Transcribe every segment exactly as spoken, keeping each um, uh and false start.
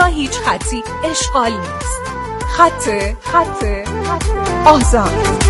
هیچ خطی اشغال نیست. خط خط خط آزاد.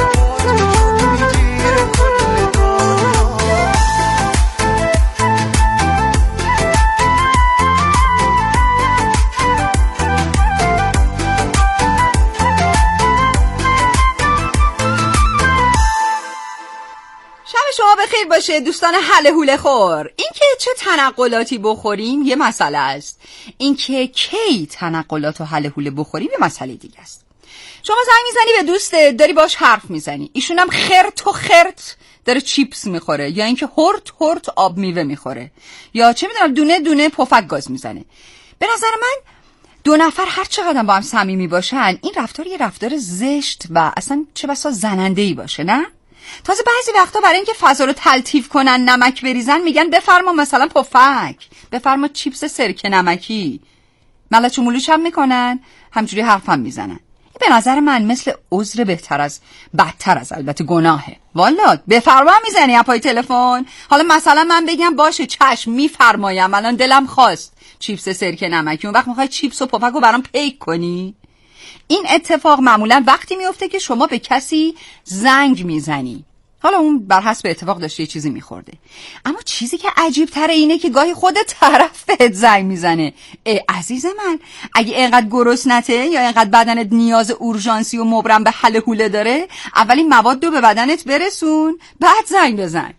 شما بخیر باشه دوستان حله حوله خور. این که چه تنقلاتی بخوریم یه مسئله است، این که کی تنقلات و حله حوله بخوریم یه مسئله دیگه است. شما زنگ میزنی به دوستت، داری باش حرف میزنی، ایشون هم خرت و خرت داره چیپس میخوره، یا اینکه هورت هورت آب میوه میخوره، یا چه میدونم دونه دونه پفک گاز میزنه. به نظر من دو نفر هر چقدر با هم صمیمی باشن این رفتار یه رفتار زشت و اصلا چه بسا زننده‌ای باشه، نه؟ تازه بعضی وقتا برای اینکه فضا رو تلطیف کنن نمک بریزن میگن بفرما مثلا پفک، بفرما چیپس سرکه نمکی. ملچ و ملوچ هم میکنن، همجوری حرف هم میزنن. به نظر من مثل عذر بهتر از بدتر از البته گناهه. والا بفرما میزنی اپای تلفن. حالا مثلا من بگم باشه چشم میفرمایم، الان دلم خواست چیپس سرکه نمکی، اون وقت میخوای چیپس و پفک رو برام پیک کنی؟ این اتفاق معمولا وقتی میفته که شما به کسی زنگ میزنی، حالا اون بر حسب اتفاق داشته یه چیزی میخورده. اما چیزی که عجیب تره اینه که گاهی خود طرف بهت زنگ میزنه. ای عزیز من، اگه اینقدر گرسنته یا اینقدر بدنت نیاز اورژانسی و مبرم به حله حوله داره، اولین مواد رو به بدنت برسون بعد زنگ بزن.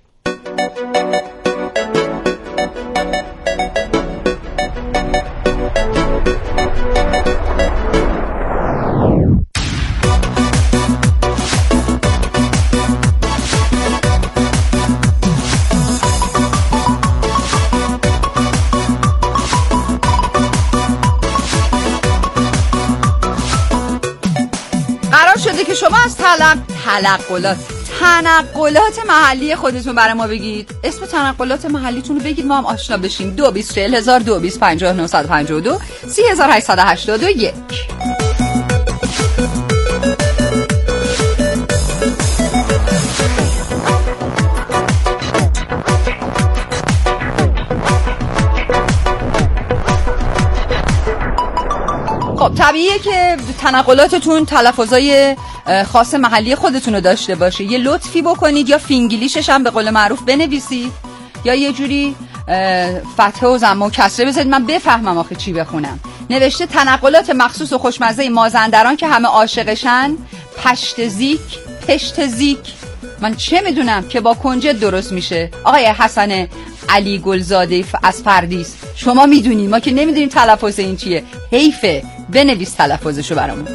شده که شما از تلق... تلقلات تنقلات محلی خودتون برای ما بگید. اسم تنقلات محلیتون رو بگید ما هم آشنا بشیم. دو بیست چهل هزار دو بیست پنجاه نهصد و پنجاه و دو سی هزار هشتصد و هشتاد و یک. خب طبیعیه که تنقلاتتون تلفظای خاص محلی خودتون رو داشته باشه. یه لطفی بکنید یا فینگلیشش هم به قول معروف بنویسید یا یه جوری فتحه و ضمه و کسره بذارید من بفهمم آخه چی بخونم. نوشته تنقلات مخصوص و خوشمزه مازندران که همه عاشقشن، پشت زیک، پشت زیک، من چه میدونم که با کنجد درست میشه. آقای حسن علی گلزاده از فردیس، شما میدونی، ما که نمیدونیم تلفظ این چیه. حیفه، بنویس تلفظشو برامون.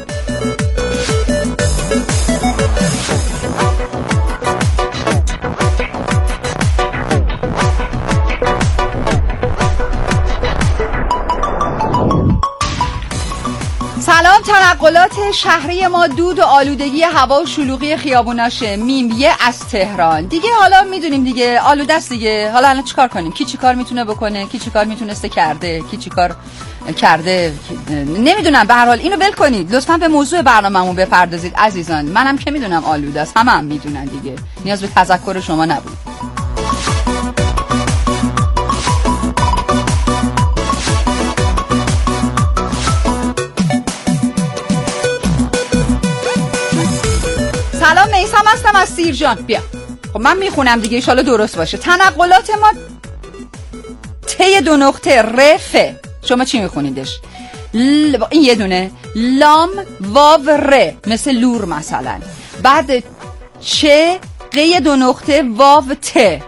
سلام، تنقلات شهری ما دود و آلودگی هوا و شلوغی خیابوناشه. میم یه از تهران دیگه. حالا میدونیم دیگه آلوده است دیگه. حالا الان چیکار کنیم؟ کی چیکار میتونه بکنه؟ کی چیکار میتونسته کرده؟ کی چیکار کرده؟ نمیدونم. به هر حال اینو ول کنید لطفاً، به موضوع برنامه‌مون بپردازید عزیزان. منم که میدونم آلوده است، همه هم میدونن دیگه، نیاز به تذکر شما نبود. سلام، میثم هستم از سیرجان. بیا خب من میخونم دیگه، انشالله درست باشه. تنقلات ما ت دو نقطه رفه. شما چی میخونیدش؟ ل... این یه دونه لام واو ر، مثل لور مثلا. بعد چه قی دو نقطه واو ت،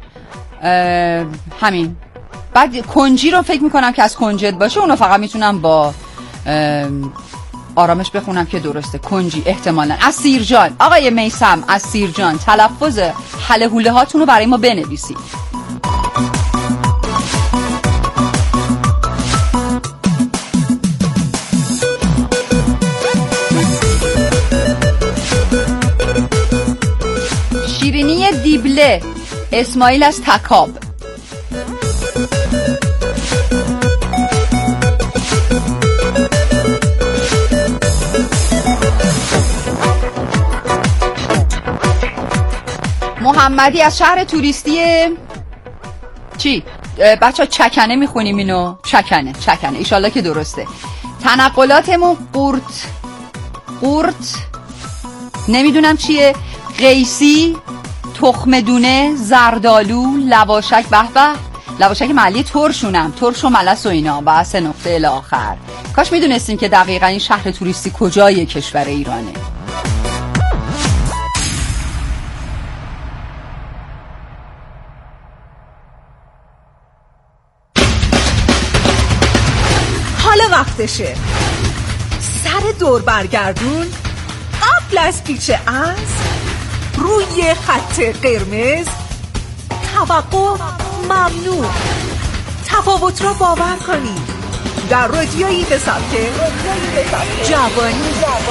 همین. بعد کنجی رو فکر میکنم که از کنجد باشه، اونو فقط میتونم با آرامش بخونم که درسته. کنجی احتمالاً. از سیرجان، آقای میثم از سیرجان، تلفظ حله حوله هاتون رو برای ما بنویسید. شیرینی دیبله، اسماعیل از تکاب. محمدی از شهر توریستی چی؟ بچه ها چکنه میخونیم اینو. چکنه چکنه ایشالله که درسته. تنقلاتمون قورت قورت نمیدونم چیه، قیسی، تخم دونه، زردالو، لواشک، به به لواشک محلی ترشونم، ترش و ملس و اینا، و سه نقطه الی آخر. کاش میدونستیم که دقیقا این شهر توریستی کجای کشور ایرانه. حالا وقتشه سر دور برگردون، قبل از پیچ اسب، روی خط قرمز، توقف ممنوع. تفاوت را باور کنید در رادیویی به سبک جوانی.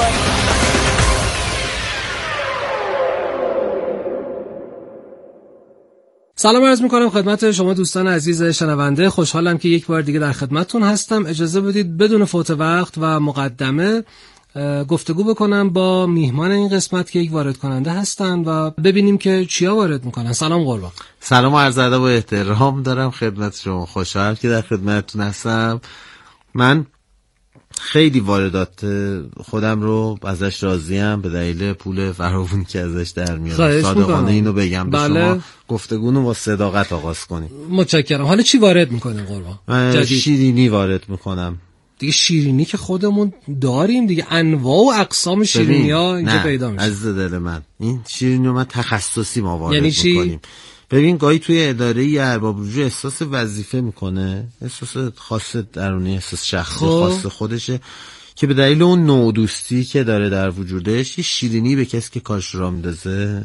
سلام عرض میکنم خدمت شما دوستان عزیز شنونده. خوشحالم که یک بار دیگه در خدمتتون هستم. اجازه بدید بدون فوت وقت و مقدمه گفتگو بکنم با میهمان این قسمت که یک وارد کننده هستن و ببینیم که چیا وارد میکنن. سلام قربان. سلام و عرض ادب و احترام دارم خدمت شما. خوشحالم که در خدمتتون هستم. من خیلی واردات خودم رو ازش راضیم به دلیل پول فراوون که ازش در میاد. صادقانه اینو بگم به بله. شما گفتگونو با صداقت آغاز کنیم. متشکرم. حالا چی وارد میکنین قربان؟ شیرینی وارد میکنم. دیگه شیرینی که خودمون داریم دیگه، انواع و اقسام شیرینی ها اینجا پیدا میشه. عزیز دل من، این شیرینی رو من تخصصی ما وارد یعنی میکنیم. ببین گاهی توی اداره ی ارباب رجوع احساس وظیفه میکنه، احساس خاص درونی، احساس شخصی خاص خودشه که به دلیل اون نوع دوستی که داره در وجودش یه شیرینی به کسی که کارش را میندازه.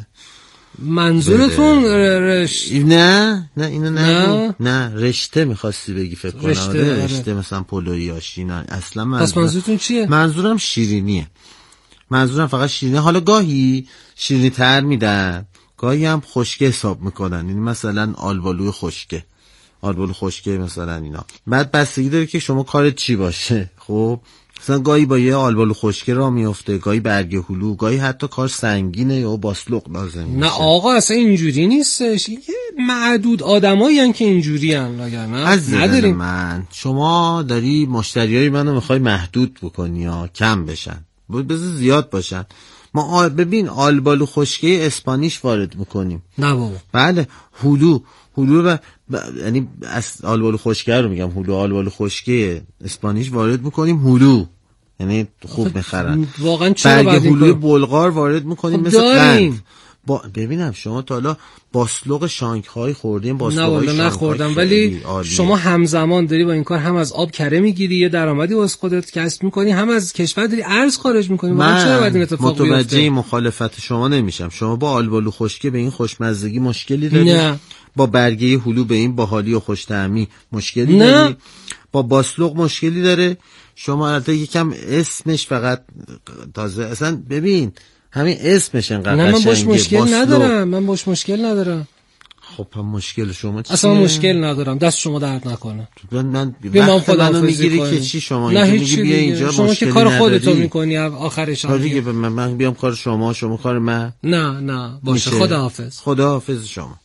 منظورتون رش... نه نه اینو نه نه رشته میخواستی بگی فکر کنم. رشته, رشته مثلا پلویی آشینا اصلا منظور... پس منظورتون چیه؟ منظورم شیرینیه. منظورم فقط شیرینی. حالا گاهی شیرینی تر میدن، گاهی هم خشکه حساب میکنن. یعنی مثلا آلبالو خشکه، آلبالو خشکه مثلا اینا. بعد بستگی داره که شما کارت چی باشه. خب مثلا گاهی با یه آلبالو خشکه را میفته، گاهی برگ هلو، گاهی حتی کار سنگینه یا باسلق لازم میشه. نه آقا اصلا اینجوری نیستش. یه معدود آدمایی هن که اینجوری هن لاگر نه نداریم. من شما داری مشتریای منو میخوای محدود بکنی یا کم بشن، بذار زیاد باشن. ما ببین آلبالو خشکه اسپانیش وارد میکنیم. نه بابا. بله هلو هلو و یعنی از آلبالو خشکه رو میگم، هلو آلبالو خشکه اسپانیش وارد میکنیم. هلو یعنی خوب میخرن. واقعا چرا برگ هلوی بلغار وارد میکنیم مثل قند. با... ببینم شما تا حالا باسلوق شانگهای خوردیم؟ باسلوقای شانگهای نخوردم، ولی شما همزمان داری با این کار هم از آب کره میگیری، یه درآمدی واسه خودت کسب میکنی، هم از کشور داری ارز خارج میکنی. من چرا باید این اتفاق بیفته؟ متوجه مخالفت شما نمیشم. شما با آلبالو خشکه به این خوشمزگی مشکلی داری؟ نه. با برگه هلو به این باحالی و خوش‌طعمی مشکلی نه. داری؟ با باسلوق مشکلی داره؟ شما البته یکم اسمش فقط تازه اصلا ببین همین اسمش انقدر قشنگه. نه من باش مشکل باسلوق. ندارم من باش مشکل ندارم. خب هم مشکل شما چیه؟ اصلا مشکل ندارم، دست شما درد نکنه. من من وقت منو میگیری که چی شما اینجا میگی بیا اینجا شما که کار خودتو میکنی آخرش هم دیگه. من, من بیام کار شما، شما کار من. نه نه باشه. خداحافظ. خداحافظ شما.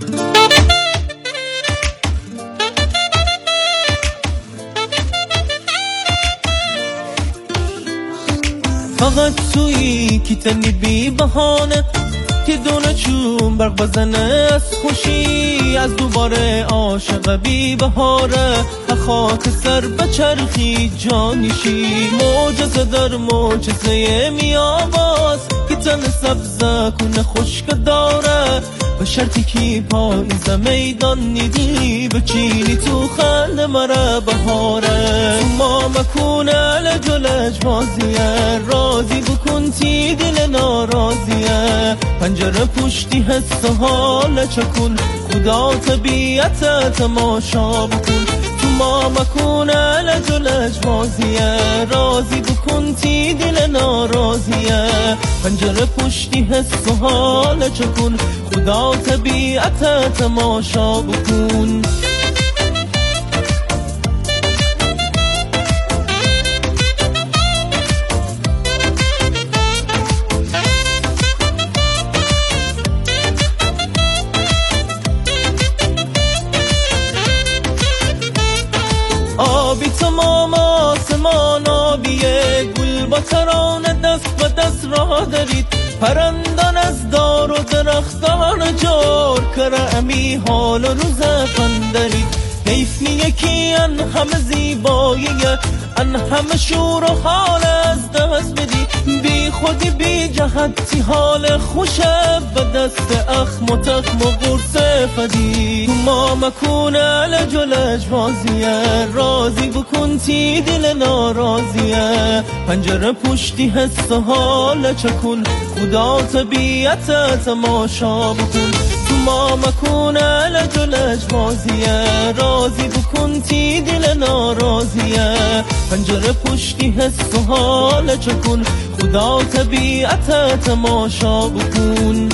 فقط تویی که تنی بی بهانه که دونه چون برق بزنه از خوشی، از دوباره عاشق بی بهاره خاک سر بچرخی جانشی. معجزه در معجزه میاباز که تن سبزه کنه خشک داره، به شرطی که پاییز میدان نیدی بچینی تو خنده مره بهاره. ما مکونه لجلج بازیه، راضی بکن تی دل ناراضیه، پنجره پشتی حس حال چکن، خدا طبیعت تماشا بکن. تو ما مکونه لجلج بازیه، راضی بکن تی دل ناراضیه، پنجره پشتی حس حال چکن، خدا طبیعت تماشا بکن. آسمان آبیه، گل با ترانه دست به دست راه دارید، پرندان از دار و درختان جار کرمی حال و روز فندرید. حیف یکی ان همه زیباییه، ان همه شور و حال از دست بدی، بی خودی بی جهتی حال خوشه، به دست اخم و تخم و قرص فدی. ما مکونه لجلج بازیه، راضی بکن تی دل ناراضیه، پنجره پشتی حس حال چکن، خدا طبیعت تماشا بکن. ما مکونه لجلج بازیه، راضی بکن تی دل ناراضیه، پنجره پشتی حس و حال چکن، خدا طبیعت تماشا بکن.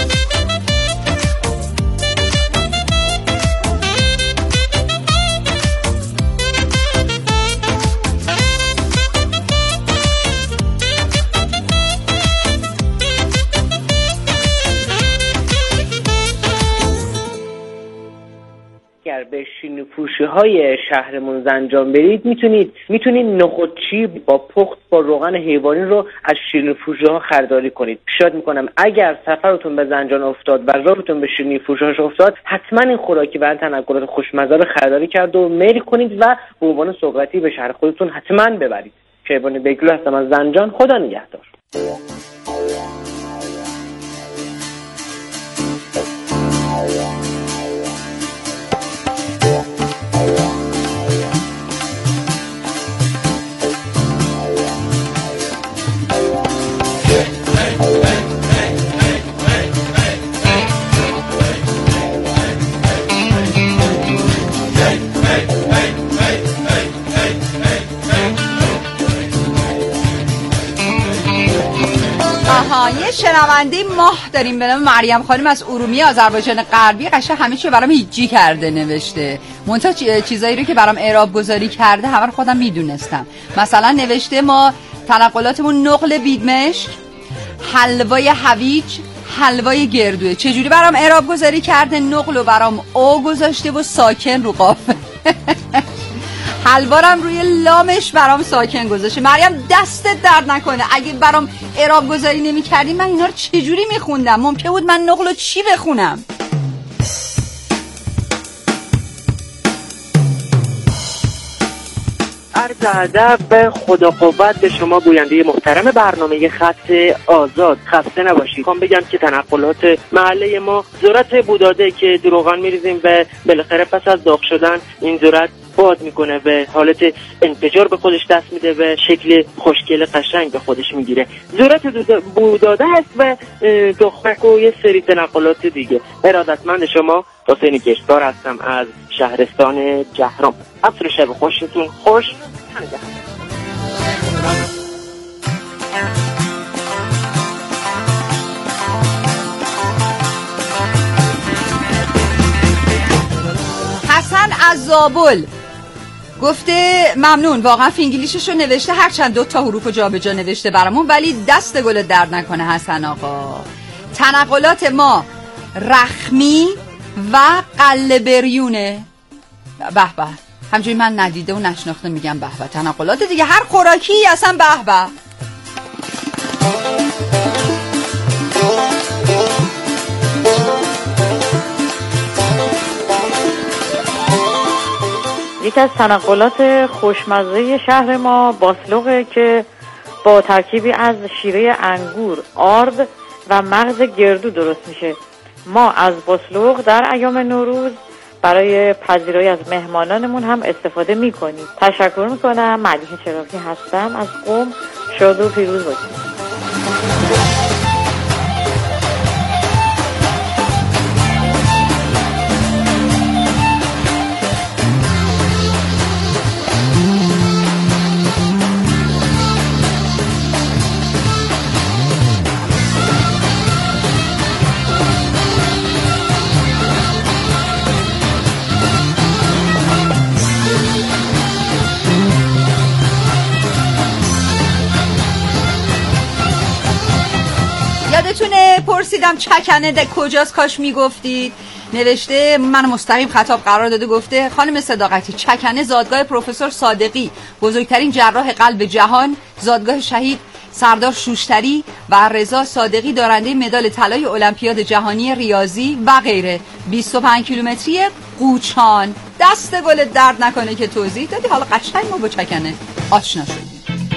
اگر به شیرینی‌فروشی های شهرمون زنجان برید، میتونید میتونید نخودچی با پخت با روغن حیوانی رو از شیرینی‌فروشی ها خریداری کنید. پیشنهاد میکنم اگر سفرتون به زنجان افتاد و راهتون به شیرینی‌فروشی ها افتاد، حتما این خوراکی برای تنقلات خوشمزه رو خریداری کرد و میل کنید و به عنوان سوغاتی به شهر خودتون حتما ببرید. شیبانی بیگلو هستم از زنجان. خدا نگهدار. یه شنونده ماه داریم به نام مریم خانم از ارومیه آذربایجان غربی. قشنگ همه چی برام هیچی کرده نوشته، منتها چیزایی رو که برام اعراب گذاری کرده همه رو خودم میدونستم. مثلا نوشته ما تنقلاتمون نقل بیدمشک، حلوای هویج، حلوای گردوه. چجوری برام اعراب گذاری کرده؟ نقل رو برام او گذاشته و ساکن رو قاف، حلوارم روی لامش برام ساکن گذاشته. مریم دستت درد نکنه، اگه برام اعراب گذاری نمی کردی من اینا رو چجوری می خوندم؟ ممکن بود من نقل رو چی بخونم؟ عرض ادب به خدا قوت به شما گوینده محترم برنامه خط آزاد. خسته نباشید. میخوام بگم که تنقلات محله ما ذرت بوداده که دروغان میریزیم و بالاخره پس از داغ شدن این ذرت باد میکنه، به حالت انفجار به خودش دست میده و شکل خوشگل قشنگ به خودش میگیره. ذرت بوداده هست و دخمک و یه سری تنقلات دیگه. ارادتمند شما حسین کشتار هستم از شهرستان جهرم. عصر شب خوشتون خوش. حسن از زابل گفته ممنون، واقعا فینگلیشش رو نوشته، هرچند دو تا حروف جا به جا نوشته برامون، ولی دست گل درد نکنه حسن آقا. تنقلات ما رخمی و قله بریونه. به به، همجوری من ندیده و نشناخته میگم به به. تنقلات دیگه هر خوراکی اصلا به به. یکی از تنقلات خوشمزه شهر ما باسلوقه که با ترکیبی از شیره انگور، آرد و مغز گردو درست میشه. ما از باسلوق در ایام نوروز برای پذیرایی از مهمانانمون هم استفاده میکنیم. تشکر میکنم. مدیح چراغی هستم از قم. شاد و پیروز باشید. یادتونه پرسیدم چکنه ده کجاست، کاش میگفتید. نوشته من مستقیم خطاب قرار داده، گفته خانم صداقتی، چکنه زادگاه پروفسور صادقی، بزرگترین جراح قلب جهان، زادگاه شهید سردار شوشتری و رضا صادقی دارنده مدال طلای المپیاد جهانی ریاضی و غیره. بیست و پنج کیلومتری قوچان. دست گل درد نکنه که توضیح دادی. حالا قشنگ ما با چکنه آشنا شدیم.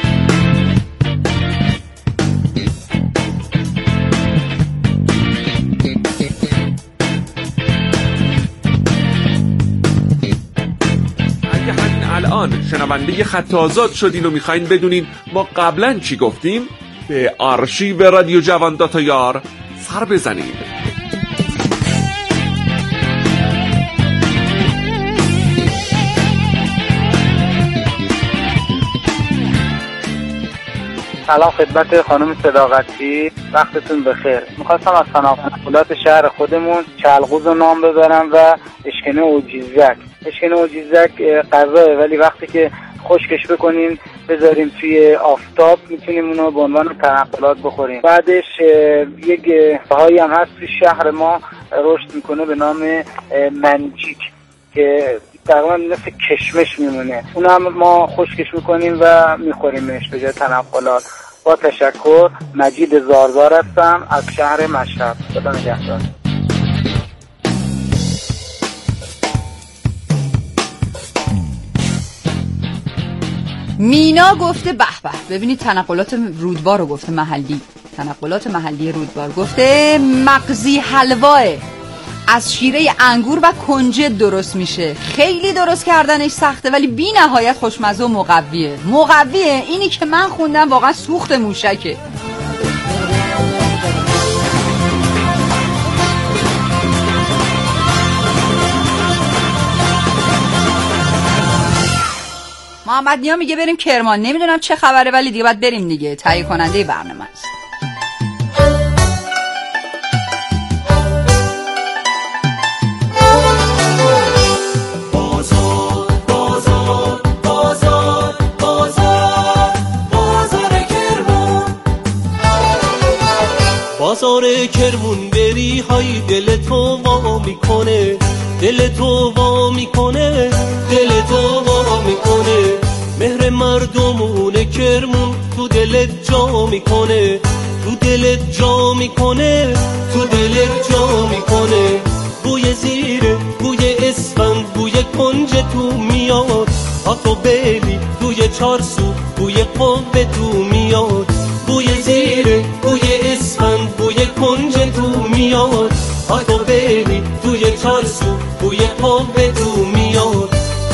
الان شنونده خط آزاد شدین و میخواین بدونین ما قبلا چی گفتیم، به آرشیو رادیو جوان داتا یار سر بزنید. سلام خدمت خانم صداقتی، وقتتون بخیر. میخواستم از تنقلات شهر خودمون چلقوز رو نام ببرم و اشکنه اوجیزک. اشکنه اوجیزک غذاه، ولی وقتی که خشکش بکنیم بذاریم توی آفتاب میتونیم اونو به عنوان تنقلات بخوریم. بعدش یک بهایی هم هست توی شهر ما رشد میکنه به نام منجیک که تقریبا مثل کشمش میمونه، اون هم ما خشکش میکنیم و میخوریمش به جای تنقلات. با تشکر، مجید زارزار هستم از شهر مشهد. خدا نگهدار. مینا گفته به به، ببینید تنقلات رودبار رو گفته، محلی تنقلات محلی رودبار. گفته مغزی حلواه از شیره انگور و کنجد درست میشه، خیلی درست کردنش سخته ولی بی نهایت خوشمزه و مقویه. مقویه اینی که من خوندم واقعا سوخت موشکه. محمد نیا میگه بریم کرمان. نمیدونم چه خبره ولی دیگه باید بریم دیگه، تهیه کننده برنامه است. بازار کرمون بری های دل تو وا میکنه، دل تو وا میکنه، دل تو وا میکنه. مهر مردمون کرمون تو دلت جا میکنه، تو دلت جا میکنه، تو دلت جا میکنه. بوی زیره، بوی اسفند، بوی کنج تو میاد، آتو بیلی توی چارسو بوی قوه تو میاد. بوی زیره، بوی اسفند، بوی کنج تو میاد، آتو بیلی توی چارسو بوی قوه تو میاد.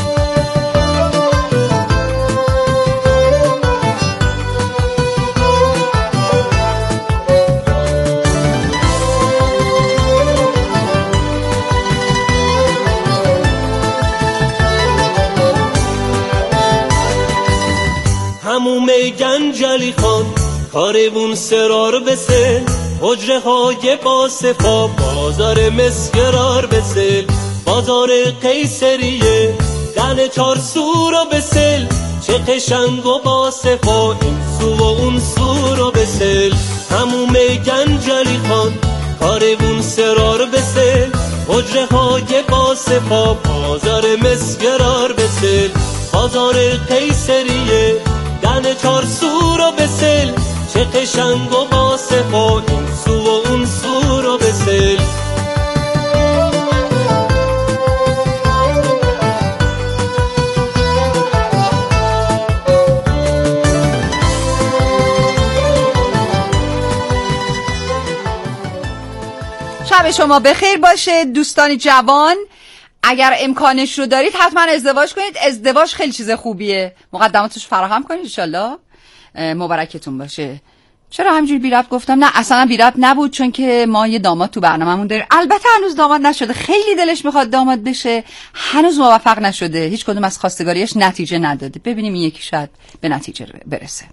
هموم گنجلی خان کاروون سرار بسل، حجره های با صفا بازار مسگرار بسل. بازار قیصریه دن چار سو رو بسل، چه قشنگ و با صفا این سو و اون سو رو بسل. هموم گنجلی خان کاروون سرار بسل، حجره های با صفا بازار مسگرار بسل. بازار قیصریه دن چار سو رو بسل، چه قشنگ و با صفا این سو و اون سو رو بسل. شب شما بخیر باشه دوستان جوان. اگر امکانش رو دارید حتما ازدواج کنید. ازدواج خیلی چیز خوبیه. مقدماتش فراهم کنید انشالله. مبارکتون باشه. چرا همینجوری بی ربط گفتم؟ نه اصلا بی ربط نبود، چون که ما یه داماد تو برنامه‌مون داریم. البته هنوز داماد نشده، خیلی دلش میخواد داماد بشه، هنوز موفق نشده، هیچ کدوم از خواستگاریش نتیجه نداده. ببینیم این یکی شاید به نتیجه برسه.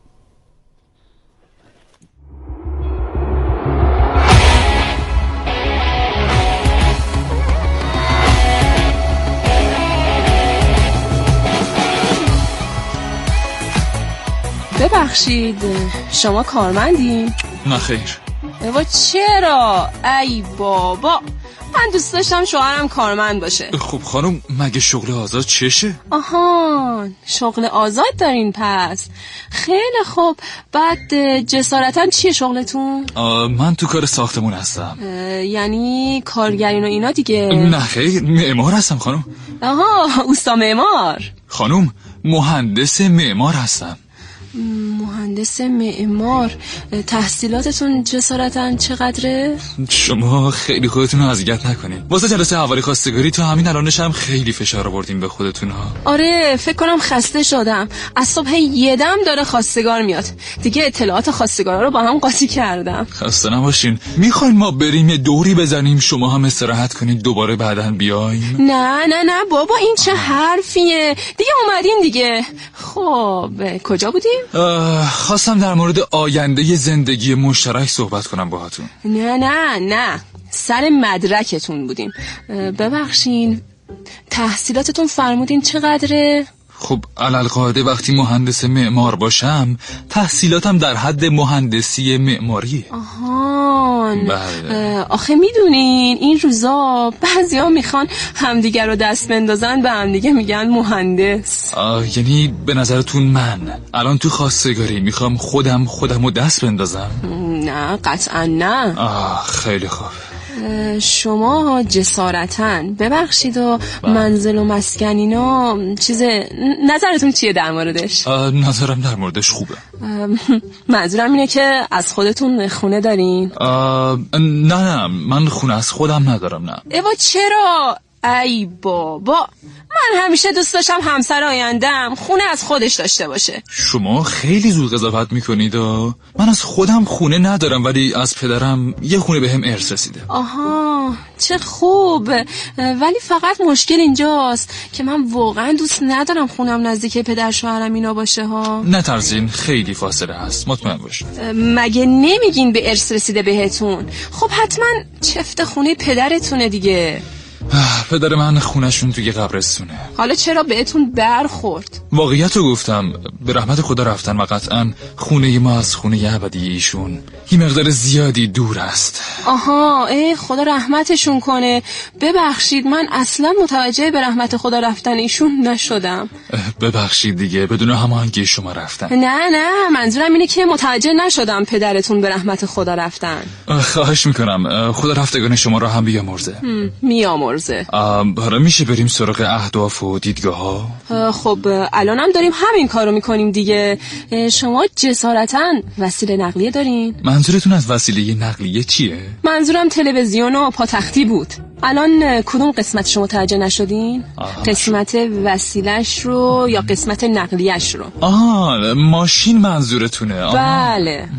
ببخشید شما کارمندین؟ نه خیر. بابا چرا؟ ای بابا من دوست داشتم شوهرم کارمند باشه. خب خانم مگه شغل آزاد چشه؟ آها شغل آزاد دارین پس. خیلی خوب. بعد جسارتا چیه شغلتون؟ من تو کار ساختمون هستم. یعنی کارگرین و اینا دیگه؟ نه خیر معمار هستم خانم. آها اوستا معمار. خانم مهندس معمار هستم. مهندس معمار. تحصیلاتتون جسارتاً چقدره؟ شما خیلی خودتون رو اذیت نکنین. واسه جلسه اولی خواستگاری تو همین الانش هم خیلی فشار آوردین به خودتون ها. آره فکر کنم خسته شدم. از صبح یه دم داره خواستگار میاد. دیگه اطلاعات خواستگارا رو با هم قاطی کردم. خسته نباشین. میخواین ما بریم یه دوری بزنیم شما هم استراحت کنید دوباره بعداً بیایم؟ نه نه نه بابا این چه حرفیه؟ دیگه اومدین دیگه. خب کجا بودیم؟ خواستم در مورد آینده زندگی مشترک صحبت کنم باهاتون. نه نه نه سر مدرکتون بودیم. ببخشین تحصیلاتتون فرمودین چقدره؟ خب علالقاعده وقتی مهندس معمار باشم تحصیلاتم در حد مهندسی معماری. آهان بله. آخه میدونین این روزا بعضیا میخوان همدیگر رو دست بندازن به همدیگه میگن مهندس. یعنی به نظرتون من الان تو خواستگاری میخوام خودم خودم رو دست بندازم؟ نه قطعا نه. آه خیلی خوب. شما جسارتاً ببخشید و منزل و مسکن اینا چیز نظرتون چیه در موردش؟ نظرم در موردش خوبه. منظورم اینه که از خودتون خونه دارین؟ نه نه من خونه از خودم ندارم. نه ایوا چرا؟ ای بابا من همیشه دوست داشتم همسر آیندم خونه از خودش داشته باشه. شما خیلی زود قضاوت میکنید. من از خودم خونه ندارم ولی از پدرم یه خونه بهم ارث رسیده. آها چه خوب. ولی فقط مشکل اینجاست که من واقعا دوست ندارم خونم نزدیک پدر شوهرم اینا باشه ها. نترسین خیلی فاصله هست مطمئن باشید. مگه نمیگین به ارث رسیده بهتون؟ خب حتما چفت خونه پدرتونه دیگه. پدر من خونشون توی قبرستونه. حالا چرا بهتون برخورد؟ واقعیت رو گفتم به رحمت خدا رفتن و قطعا خونه ما از خونه ابدی ایشون یه مقدار زیادی دور است. آها ای خدا رحمتشون کنه. ببخشید من اصلا متوجه به رحمت خدا رفتن ایشون نشدم. ببخشید دیگه بدون هماهنگی شما رفتن. نه نه منظورم اینه که متوجه نشدم پدرتون به رحمت خدا رفتن. خواهش میکنم خدا رفتگان شما را هم بیامرزه. میامرزه. حالا میشه بریم سراغ اهداف و دیدگاه ها؟ خب الانم داریم همین کارو میکنیم دیگه. شما جسارتاً وسیله نقلیه دارین؟ منظورتون از وسیله نقلیه چیه؟ منظورم تلویزیون و پاتختی بود. الان کدوم قسمت شما متوجه نشدین؟ آه. قسمت وسیلش رو یا قسمت نقلیش رو؟ آه ماشین منظورتونه. آه. بله.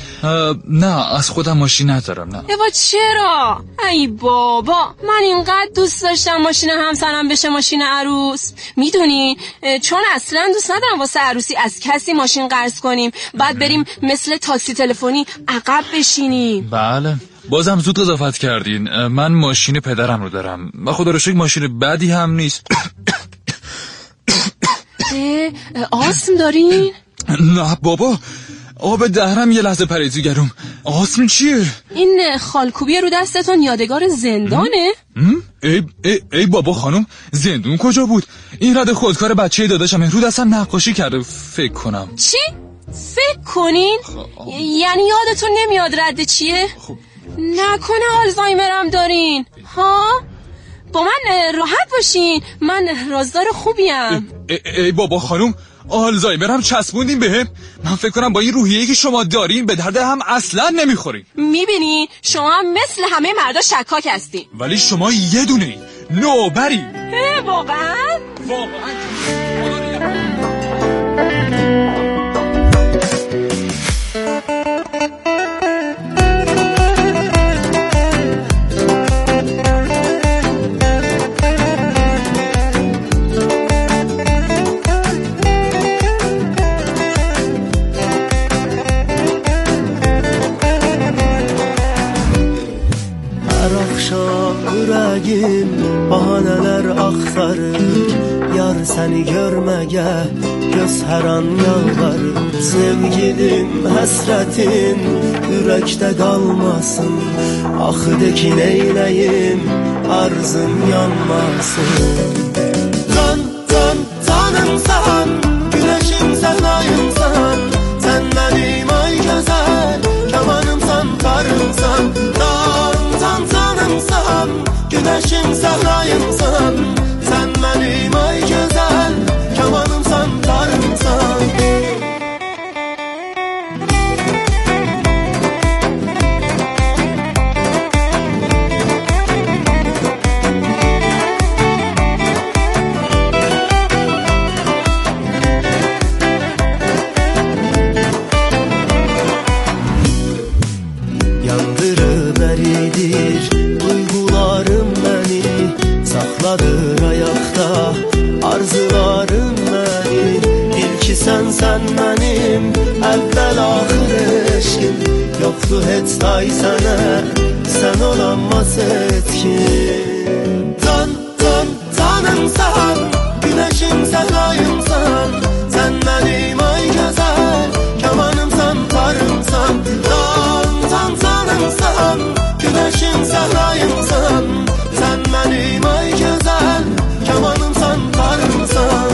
نه از خودم ماشین ندارم. نه ایوا چرا؟ ای بابا من اینقدر دوست داشتم ماشین همسرم بشه ماشین عروس. میدونی چون اصلا دوست ندارم واسه عروسی از کسی ماشین قرض کنیم بعد بریم مثل تاکسی تلفنی عقب بشینیم. بله بازم زود اضافت کردین. من ماشین پدرم رو دارم و خدا رو شکر ماشین بدی هم نیست. آسم دارین؟ نه بابا آب دهرم یه لحظه پرید تو گلوم. آسم چیه؟ این خالکوبی رو دستتون یادگار زندانه؟ ای, ای, ای بابا خانم زندون کجا بود؟ این رد خودکار بچه داداشم رو دستم نقاشی کرده فکر کنم. چی؟ فکر کنین؟ خب. یعنی یادتون نمیاد رد چیه؟ خب. نکنه آلزایمرم دارین ها؟ با من راحت باشین من رازدار خوبیم. ای, ای, ای بابا خانم آلزایمرم چسبوندین بهم. من فکر کنم با این روحیه‌ای که شما دارین به درد هم اصلا نمیخورین. میبینی شما هم مثل همه مردا شکاک هستین ولی شما یه دونه ای نوبری. واقعا؟ واقعا Yüreğim bahaneler aktarır Yar seni görmeye göz her an yalvarır. Sevgilim hasretin yürekte kalmasın. Ah de ki neyleyim arzın yanmasın. Can can canımsan, güneşim sen ayımsan, sen benim ay güzel kemanımsan karımsan. Can can canımsan, güneşim sen ayımsan, sen benim ay güzel kemanımsan karımsan. Sakladır ayakta arzularım benim. İlki sen sen benim evvel ahir eşkim. Yoktu hiç day sana sen olamaz etkin. Can can canımsan, güneşim sen ayımsan, sen benim ay güzel kemanımsan karımsan. Can can canımsan, güneşim sen ayımsan, sen benim ay güzel kemanımsan karımsan.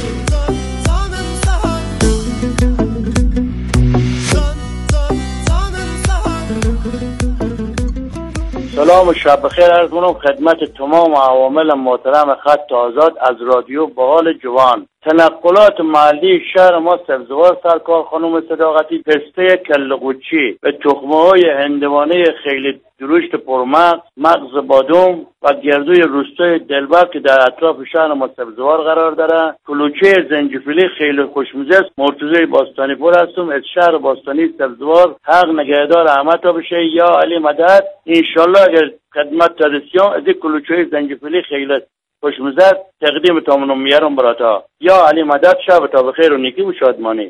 سلام و شب بخیر عرض کنم خدمت تمام عوامل محترم خط آزاد از رادیو بغال جوان. تنقلات محلی شهر ما سبزوار سرکار خانم صداقتی پسته کله‌قوچی به تخمه‌های هندوانه خیلی درشت پرمغز، مغز بادام و گردوی روستای دلبر که در اطراف شهر ما سبزوار قرار داره، کلوچه زنجفیلی خیلی خوشمزه است. مرتضی باستانی پور هستم از شهر باستانی سبزوار. حق نگهدار احمد بشه یا علی مدد. انشالله اگر خدمت ترسیان از کلوچه زنجفیلی خیلی خوشمزه تقدیم تامونم میارم براتا. یا علی مدد. شب تا بخیر و نیکی و شادمانی.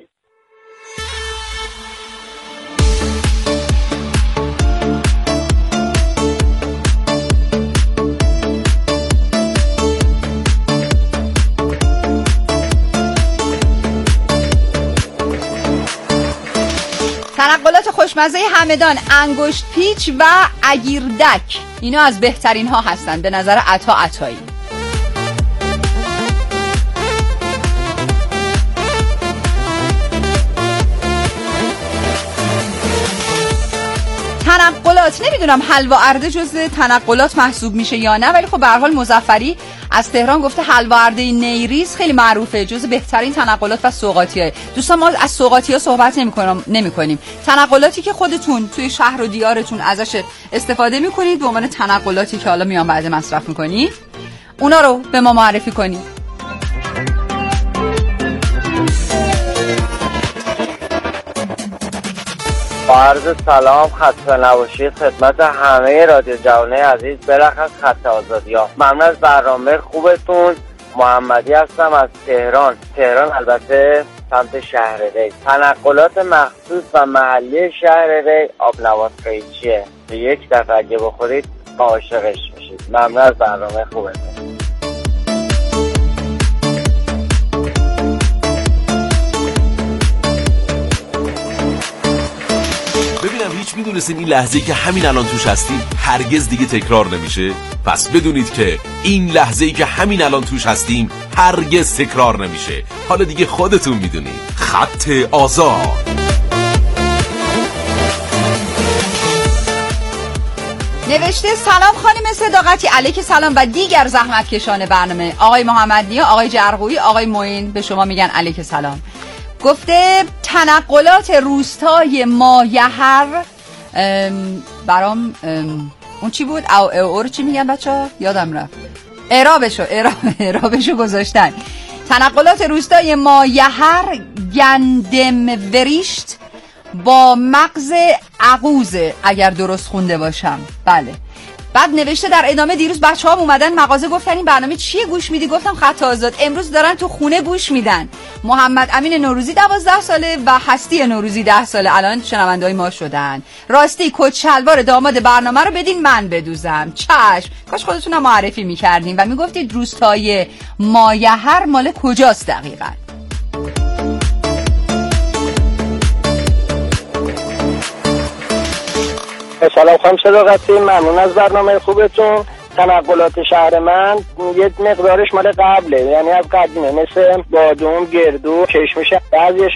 تنقلات خوشمزه همدان، انگشت پیچ و اگیردک، اینا از بهترین ها هستن به نظر عطا عطایی. تنقلات، نمیدونم حلوا ارده جزء تنقلات محسوب میشه یا نه، ولی خب به هر حال مظفری از تهران گفته حلوا ارده نیریز خیلی معروفه، جزء بهترین تنقلات و سوغاتیه. دوستان ما از سوغاتی‌ها صحبت نمی‌کنم نمی‌کنیم. تنقلاتی که خودتون توی شهر و دیارتون ازش استفاده می‌کنید به عنوان تنقلاتی که حالا میان بعد مصرف می‌کنید، اونا رو به ما معرفی کنید. عرض سلام خسته نباشید خدمت همه رادیو جوانای عزیز، برخص خط آزادی‌ها. ممنون از برنامه خوبتون. محمدی هستم از تهران. تهران البته سمت شهر ری. تنقلات مخصوص و محلی شهر ری آبنبات قیچیه. به یک دفعه اگه بخورید عاشقش میشید. ممنون از برنامه خوبتون. ببینم هیچ میدونستین این لحظه‌ای که همین الان توش هستیم هرگز دیگه تکرار نمیشه؟ پس بدونید که این لحظه‌ای که همین الان توش هستیم هرگز تکرار نمیشه. حالا دیگه خودتون میدونید. خط آزاد. نوشته سلام خانم صداقتی، علیک سلام و دیگر زحمتکشان برنامه. آقای محمد نیا، آقای جرقویی، آقای معین به شما میگن علیک سلام. گفته تنقلات روستای مایهر برام اون چی بود؟ او او رو چی میگن بچه ها؟ یادم رفت. اعرابشو اعرابشو گذاشتن. تنقلات روستای مایهر گندم وریشت با مغز عقوزه اگر درست خونده باشم. بله. بعد نوشته در ادامه دیروز بچه‌ها اومدن مغازه گفتن این برنامه چیه گوش میدی؟ گفتم خط آزاد. امروز دارن تو خونه گوش میدن. محمد امین نوروزی دوازده ساله و هستی نوروزی ده ساله الان شنونده‌های ما شدن. راستی کت شلوار داماد برنامه رو بدین من بدوزم. چشم. کاش خودتون هم معرفی می‌کردین و میگفتید روستای مایهر مال کجاست دقیقاً؟ سلام خانم صداقتی، ممنون از برنامه خوبتون. تنقلات شهر من یه مقدارش مال قبله، یعنی از قدیمه، مثل بادوم، گردو، کشمش، بعضیش